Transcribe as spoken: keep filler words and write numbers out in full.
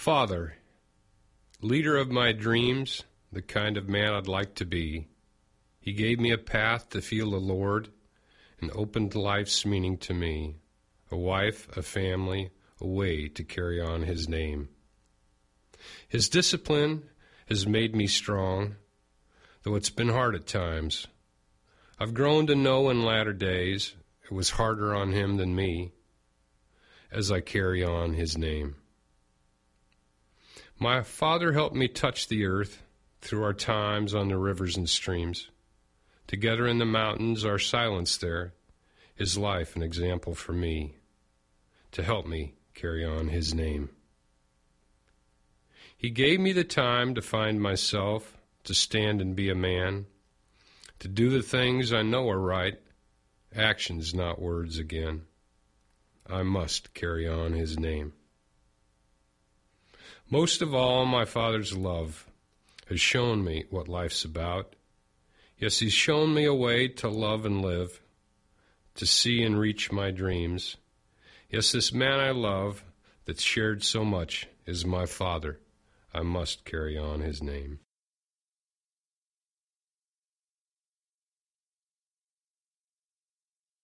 Father, leader of my dreams, the kind of man I'd like to be. He gave me a path to feel the Lord and opened life's meaning to me, a wife, a family, a way to carry on His name. His discipline has made me strong, though it's been hard at times. I've grown to know in latter days it was harder on Him than me as I carry on His name. My Father helped me touch the earth through our times on the rivers and streams. Together in the mountains, our silence there is life, an example for me to help me carry on His name. He gave me the time to find myself, to stand and be a man, to do the things I know are right, actions, not words again. I must carry on His name. Most of all, my Father's love has shown me what life's about. Yes, He's shown me a way to love and live, to see and reach my dreams. Yes, this man I love that's shared so much is my Father. I must carry on His name.